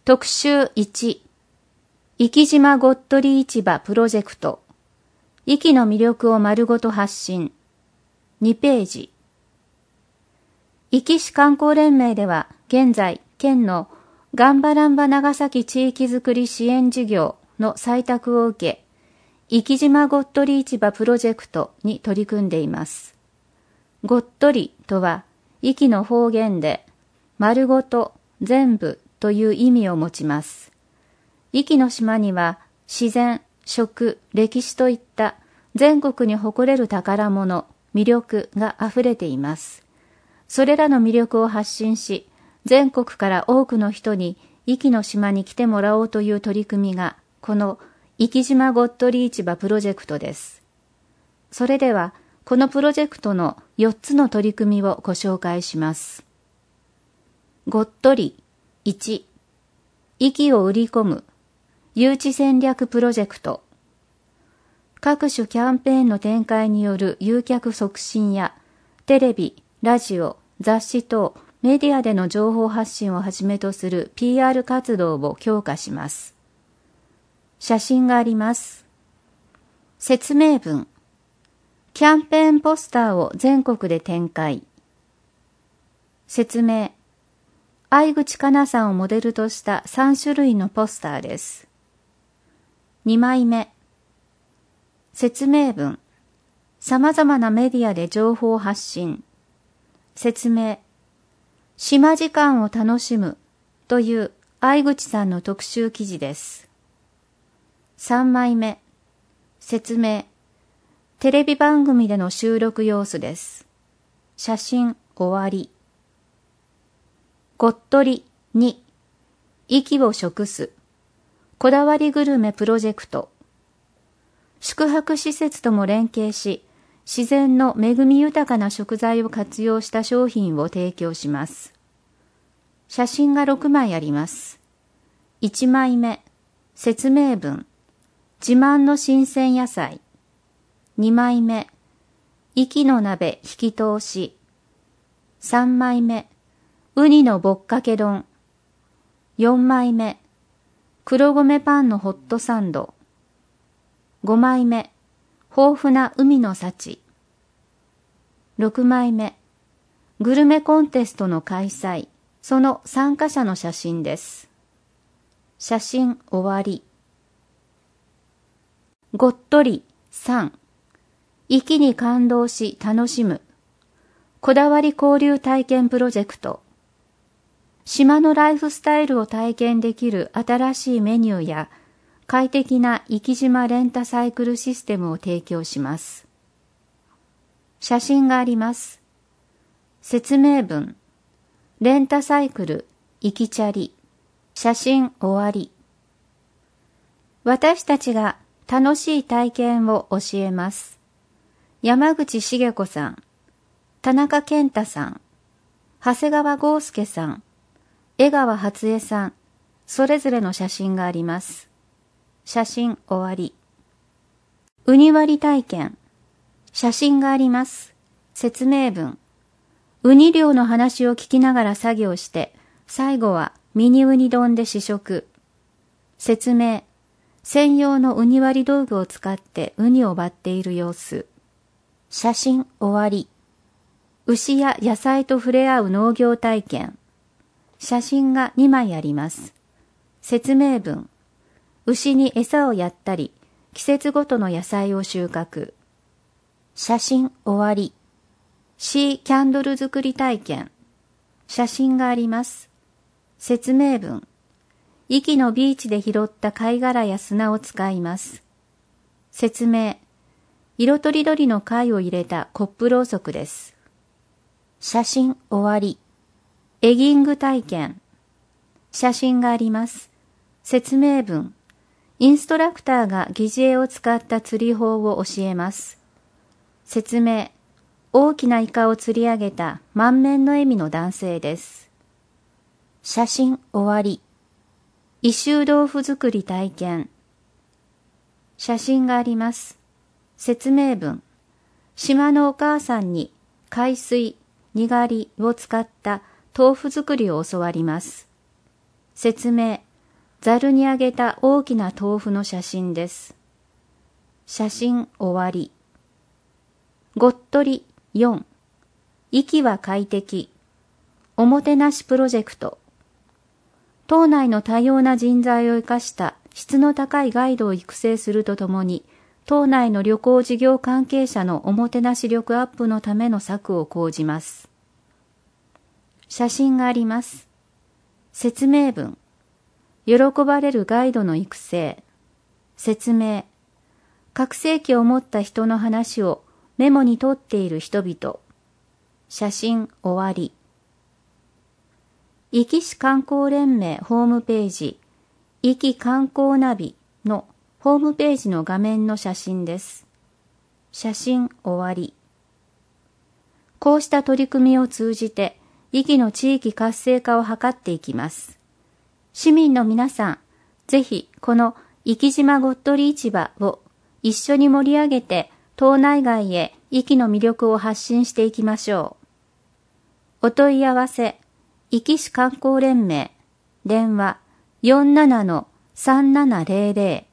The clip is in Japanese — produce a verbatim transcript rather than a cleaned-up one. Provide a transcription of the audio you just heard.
特集いち、壱岐島ごっとり市場プロジェクト、壱岐の魅力を丸ごと発信、にページ。壱岐市観光連盟では、現在、県のガンバランバ長崎地域づくり支援事業の採択を受け、壱岐島ごっとり市場プロジェクトに取り組んでいます。ごっとりとは、壱岐の方言で、丸ごと、全部という意味を持ちます。壱岐の島には、自然、食、歴史といった全国に誇れる宝物、魅力があふれています。それらの魅力を発信し、全国から多くの人に壱岐の島に来てもらおうという取り組みが、この壱岐島ごっとり市場プロジェクトです。それでは、このプロジェクトのよっつの取り組みをご紹介します。ごっとりいち、壱岐を売り込む誘致戦略プロジェクト。各種キャンペーンの展開による誘客促進や、テレビ、ラジオ、雑誌等メディアでの情報発信をはじめとする ピーアール 活動を強化します。写真があります。説明文。キャンペーンポスターを全国で展開。説明。相口かなさんをモデルとしたさんしゅるいのポスターです。にまいめ。説明文。様々なメディアで情報発信。説明。島時間を楽しむという相口さんの特集記事です。さんまいめ。説明。テレビ番組での収録様子です。写真終わり。ごっとりに、壱岐を食す。こだわりグルメプロジェクト。宿泊施設とも連携し、自然の恵み豊かな食材を活用した商品を提供します。写真がろくまいあります。いちまいめ、説明文。自慢の新鮮野菜。にまいめ、壱岐の鍋引き通し。さんまいめ、ウニのぼっかけ丼。よんまいめ、黒米パンのホットサンド。ごまいめ、豊富な海の幸。ろくまいめ、グルメコンテストの開催。その参加者の写真です。写真終わり。ごっとりさん、壱岐に感動し楽しむ。こだわり交流体験プロジェクト。島のライフスタイルを体験できる新しいメニューや快適な壱岐島レンタサイクルシステムを提供します。写真があります。説明文。レンタサイクル、壱岐チャリ。写真終わり。私たちが楽しい体験を教えます。山口茂子さん、田中健太さん、長谷川豪介さん、江川初江さん、それぞれの写真があります。写真終わり。ウニ割り体験。写真があります。説明文。ウニ漁の話を聞きながら作業して、最後はミニウニ丼で試食。説明。専用のウニ割り道具を使ってウニを割っている様子。写真終わり。牛や野菜と触れ合う農業体験。写真がにまいあります。説明文。牛に餌をやったり、季節ごとの野菜を収穫。写真終わり。シーキャンドル作り体験。写真があります。説明文。壱岐のビーチで拾った貝殻や砂を使います。説明。色とりどりの貝を入れたコップろうそくです。写真終わり。エギング体験。写真があります。説明文。インストラクターが疑似餌を使った釣り法を教えます。説明。大きなイカを釣り上げた満面の笑みの男性です。写真終わり。異臭豆腐作り体験。写真があります。説明文。島のお母さんに海水、にがりを使った豆腐作りを教わります。説明。 ざるにあげた大きな豆腐の写真です。写真終わり。ごっとりよん。息は快適。おもてなしプロジェクト。島内の多様な人材を生かした質の高いガイドを育成するとともに、島内の旅行事業関係者のおもてなし力アップのための策を講じます。写真があります。説明文。喜ばれるガイドの育成。説明。拡声器を持った人の話をメモに取っている人々。写真終わり。壱岐市観光連盟ホームページ、壱岐観光ナビのホームページの画面の写真です。写真終わり。こうした取り組みを通じて、壱岐の地域活性化を図っていきます。市民の皆さん、ぜひこの壱岐島ごっとり市場を一緒に盛り上げて、島内外へ壱岐の魅力を発信していきましょう。お問い合わせ、壱岐市観光連盟、電話 よんななのさんななゼロゼロ